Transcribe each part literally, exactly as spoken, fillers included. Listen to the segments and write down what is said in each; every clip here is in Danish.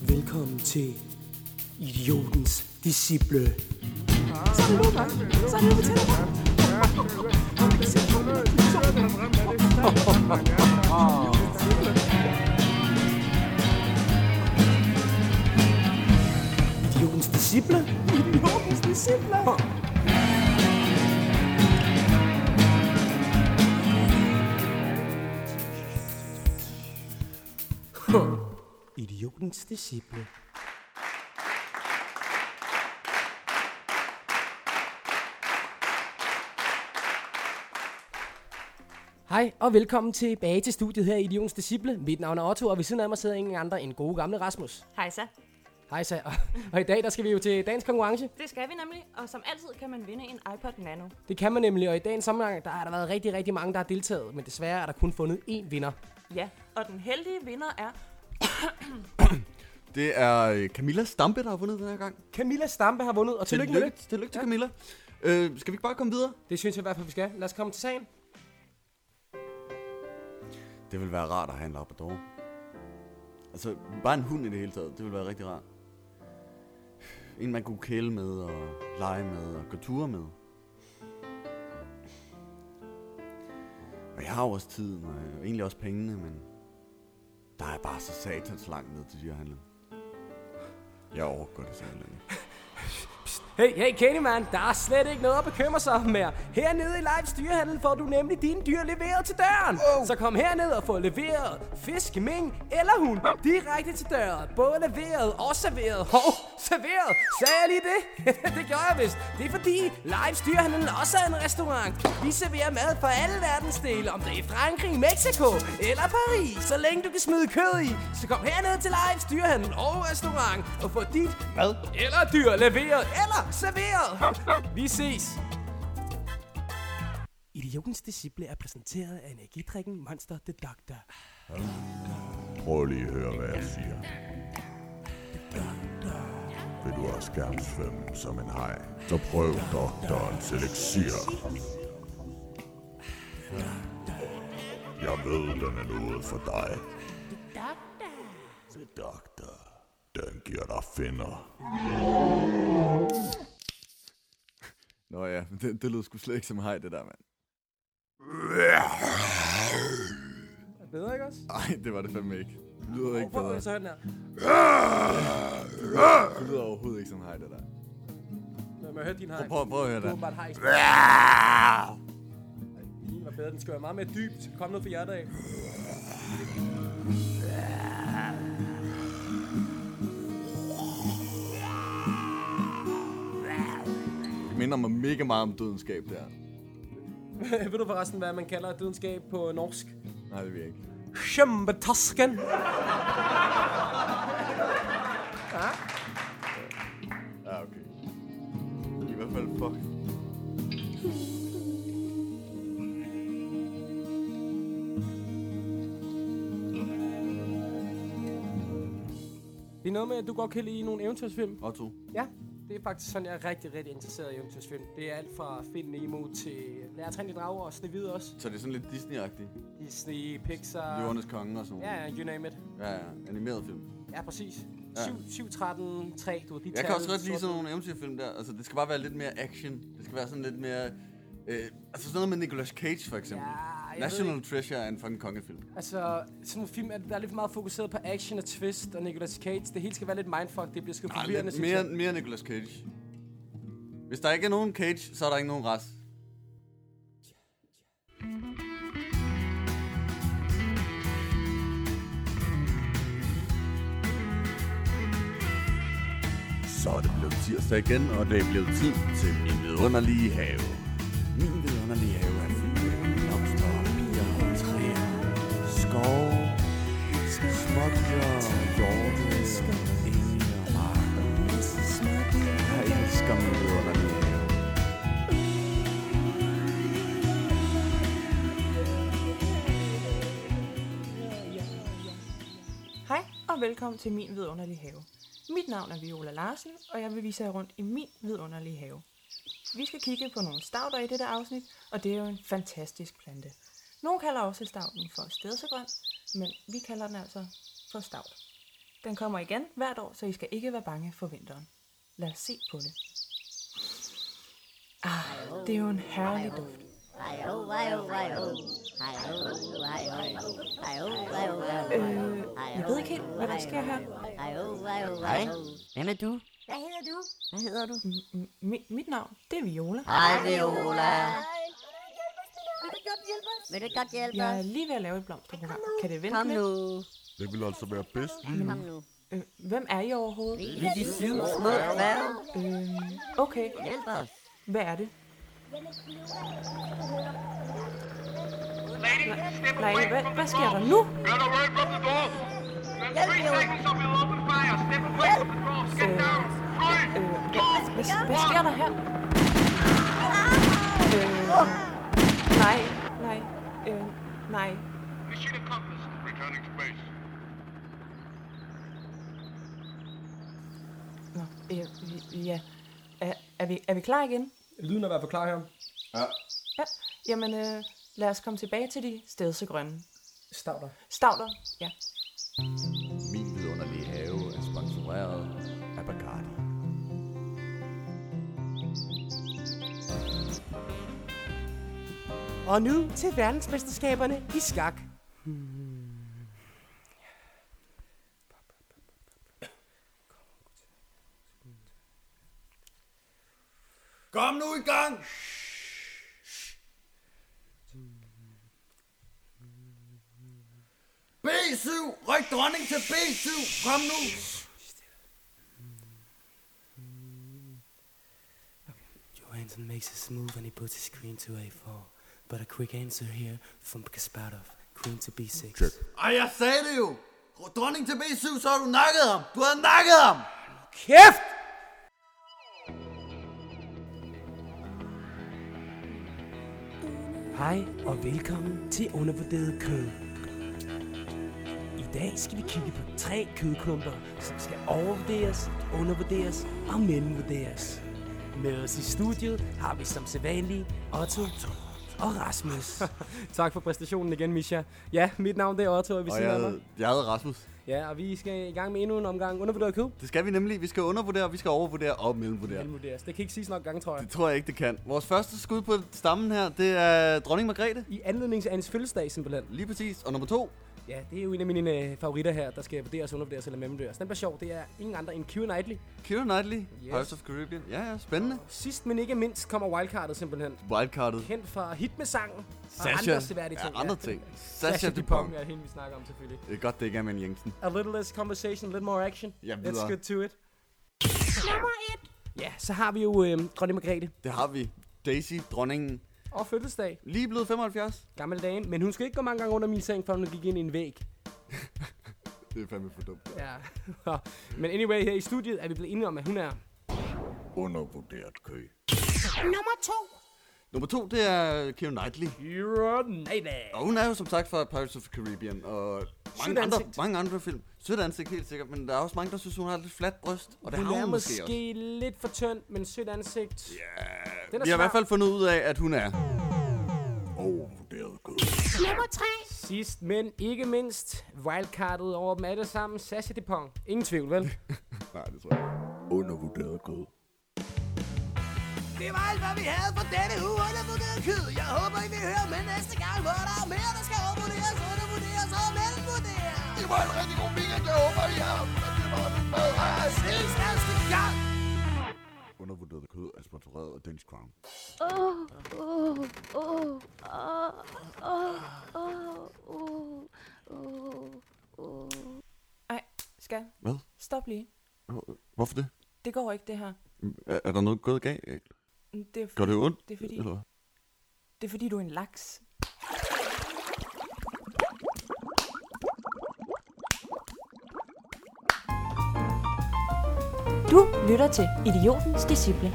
Velkommen til Idiotens Disciple. Så er det nu, mand. Så er det nu, vi tæller Idiotens Disciple? Idiotens Disciple. Idiotens Disciple. Hej og velkommen tilbage til studiet her i Idiotens Disciple. Mit navn er Otto, og ved siden af mig sidder ingen andre end gode gamle Rasmus. Hej så. Hej så. Og i dag der skal vi jo til dagens konkurrence. Det skal vi nemlig, og som altid kan man vinde en iPod Nano. Det kan man nemlig, og i dagens sammenhæng der har der været rigtig, rigtig mange, der har deltaget. Men desværre er der kun fundet én vinder. Ja, og den heldige vinder er... Det er Camilla Stampe, der har vundet den her gang. Camilla Stampe har vundet, og tillykke med det. Tillykke til Camilla. Øh, skal vi ikke bare komme videre? Det synes jeg i hvert fald, vi skal. Lad os komme til sagen. Det vil være rart at have en labrador. Altså, bare en hund i det hele taget. Det vil være rigtig rart. En, man kunne kæle med, og lege med, og gå ture med. Og jeg har jo også tiden, og egentlig også pengene, men... Der er bare så satans langt ned til dyrehandlen. Jeg overgår det simpelthen ikke. Hey, hey Candyman, der er slet ikke noget at bekymre sig om mere. Hernede i Leifs dyrehandel får du nemlig dine dyr leveret til døren. Oh. Så kom herned og få leveret fisk, mink eller hund direkte til døren. Både leveret og serveret. Hov, serveret? Sagde jeg lige det? Det gjorde jeg vist. Det er fordi Leifs dyrehandel også er en restaurant. Vi serverer mad fra alle verdensdele, om det er i Frankrig, Mexico eller Paris. Så længe du kan smide kød i, så kom herned til Leifs dyrehandel og restaurant og få dit mad eller dyr leveret eller serveret. Vi ses. Idiotens Disciple er præsenteret af energidrikken Monster the Doctor. Prøv lige at høre, hvad jeg siger. Vil du også gerne svømme som en haj, så prøv doktorens elixir. Jeg ved, den er noget for dig. The Doctor. Den giver dig finner. Nå ja, det, det lød sgu slet ikke som hej, det der, mand. Er det bedre, ikke også? Ej, det var det fandme ikke. Det lyder ikke bedre. Så den her. Det lyder overhovedet ikke som hej, det der. Lad mig høre din hej. Prøv, prøv at høre Du er det. bare et hej. Din var bedre. Den skal være meget mere dybt. Kom noget for hjertet af. Det minder mig mega meget om dødenskab, der. Ved du forresten, hvad man kalder dødenskab på norsk? Nej, det ved jeg ikke. Kjempetasken. Ja. Ja, okay. I hvert fald, fuck. Det er noget med, at du godt kan lide nogle eventyrsfilm. Otto. Ja, det er faktisk sådan, jeg er rigtig, rigtig interesseret i eventyrsfilm. Det er alt fra Find Nemo til Lærer Træn de Drager og Snehvide også. Så det er sådan lidt Disney-agtigt. Disney, Pixar. Løvernes Konge og sådan noget. Ja, ja, you name it. Ja, ja. Animeret film. Ja, præcis. Ja. syv tretten tre, du har de Jeg kan også godt lide sådan nogle eventyrfilm der. Altså, det skal bare være lidt mere action. Det skal være sådan lidt mere... Øh, altså sådan noget med Nicolas Cage, for eksempel. Ja, National Treasure er en fucking kongefilm. Altså, sådan nogle film, er, der er lidt for meget fokuseret på action og twist og Nicolas Cage. Det hele skal være lidt mindfuck. Det bliver sgu Nej, forvirrende, lidt synes mere, jeg. mere Nicolas Cage. Hvis der ikke er nogen Cage, så er der ikke nogen rest. Så er det blevet tirsdag igen, og det er blevet tid til min vidunderlige have. Min vidunderlige have er fyldt med blomster, bier og træer, skov, smådyr, hjorte, enge og marker. Jeg elsker min vidunderlige have. Hej og velkommen til min vidunderlige have. Mit navn er Viola Larsen, og jeg vil vise jer rundt i min vidunderlige have. Vi skal kigge på nogle stauder i dette afsnit, og det er jo en fantastisk plante. Nogle kalder også stauden for stedsegrøn, men vi kalder den altså for staud. Den kommer igen hvert år, så I skal ikke være bange for vinteren. Lad os se på det. Ah, det er jo en herlig duft. Øh, jeg ved ikke helt, hvad der sker her. Hej, hvem er du? Hvad hedder du? Hvad hedder du? M- mi- mit navn, det er Viola. Hej, Viola. Vil du godt hjælpe Jeg er os? lige ved at lave et blomsterprogram. Kan det vente Kom lidt? nu. Det vil altså være bedst. Kom nu. Øh, hvem er I overhovedet? Vi er de syv små dværge. Øh, okay, Hjælp os. hvad er det? Nej, nej, hvad, hvad sker der nu? Hjælp, Øh, hvad, hvad, hvad sker der her? Øh, nej, nej, øh, nej. Mission accomplished. Returning to base. Nå, øh, vi- ja. Er, er, vi, er vi klar igen? Lyden er i hvert fald klar her. Ja. Jamen, øh, lad os komme tilbage til de stedsegrønne. Stauder. Stavter, ja. Min vidunderlige have er sponsoreret af Bacardi. Og nu til verdensmesterskaberne i skak. Kom nu i gang! B syv! Ryk dronning til B syv! Kom nu! Johansson makes his move and he puts his queen to A four. But a quick answer here from Kasparov. Queen to B six. Check. Ej, jeg sagde det jo! Dronning til B syv, så har du nakket ham! Du har nakket ham! Kæft! Hej og velkommen til Undervurderet Kød. I dag skal vi kigge på tre kødklumper, som skal overvurderes, undervurderes og mellemvurderes. Med os i studiet har vi som sædvanlige Otto og Rasmus. Tak for præstationen igen, Misha. Ja, mit navn det er Otto, og vi Og sidder jeg, med mig. jeg hedder Rasmus. Ja, og vi skal i gang med endnu en omgang Undervurderet Kød. Det skal vi nemlig. Vi skal undervurdere, vi skal overvurdere og mellemvurdere. Mellemvurderes. Det kan ikke siges nok gange, tror jeg. Det tror jeg ikke, det kan. Vores første skud på stammen her, det er dronning Margrethe. I anledning af hans fødselsdag simpelthen. Lige præcis. Og nummer to, Ja, det er jo en af mine øh, favoritter her, der skal vurderes, undervurderes eller mellemvurderes. Den bliver sjov. Det er ingen andre end Keira Knightley. Keira Knightley, Yes. Pirates of Caribbean. Ja, ja, spændende. Sidst, men ikke mindst, kommer wildcardet simpelthen. Wildcardet. Kendt fra hit med sangen. Sasha. Og andre seværdige ting. Ja, andre ting. Sasha, Sasha Dupont Dupont. er hende, vi snakker om selvfølgelig. Det er godt, det ikke er med en Jensen. A little less conversation, a little more action. Ja, Let's videre. get to it. Nummer et. Ja, så har vi jo øh, dronning Margrethe. Det har vi. Daisy, dronningen. Og fødselsdag. Lige blevet femoghalvfjerds. Gammel dame. Men hun skal ikke gå mange gange under min seng, før hun gik ind i en væg. Det er fandme for dumt. Ja. Men anyway, her i studiet er vi blevet enige om, at hun er... Undervurderet kø. Nummer to. Nummer to, det er Keira Knightley. Keira Knightley. Og hun er jo som sagt fra Pirates of the Caribbean og Sødt mange andre, ansigt. mange andre film. Sødt ansigt, helt sikkert. Men der er også mange, der synes, hun har lidt fladt bryst. Og det Hun har er hun måske, måske også. lidt for tynd, men sødt ansigt. Ja, Den er vi har i svær. hvert fald fundet ud af, at hun er. Overvurderet kø. Sidst, men ikke mindst, wildcardet over dem alle sammen, Sasha Dupont. Ingen tvivl, vel? Nej, det tror jeg. Undervurderet kø. Det var alt, hvad vi havde for denne uge undervurderet kød. Jeg håber, I vil høre med næste gang, hvor der er mere, der skal overvurderes, undervurderes og mellemvurderes. Det var en rigtig god weekend. Jeg håber, I har. Det var en mad. Ses næste gang. Undervurderet kød er sponsoreret af Danish Crown. Ej, skal. Hvad? Stop lige. Hvorfor det? Det går ikke, det her. Er, er der noget gået galt? Det er, Gør det ondt? det er fordi, Eller? det er fordi, du er en laks. Du lytter til Idiotens Disciple.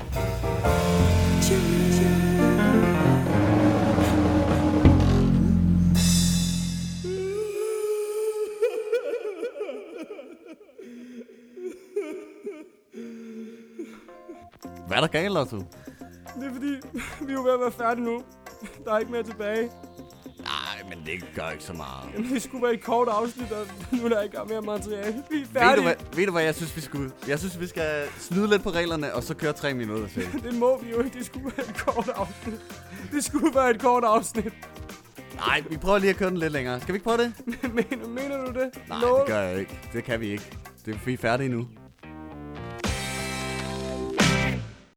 Hvad er der galt, Otto? Det er fordi, vi er jo ved at være færdige nu. Der er ikke mere tilbage. Nej, Men det gør ikke så meget. Jamen, det skulle være et kort afsnit, og nu er der ikke mere materiale. Vi er Ved du, færdige. hvad, ved du hvad jeg synes vi skulle? Jeg synes vi skal snyde lidt på reglerne og så køre tre minutter til. Det må vi jo ikke. Det skulle være et kort afsnit. Det skulle være et kort afsnit. Nej, vi prøver lige at køre den lidt længere. Skal vi ikke prøve det? mener, mener du det? Nej, Lå? det gør jeg ikke. Det kan vi ikke. Det er vi er færdige nu.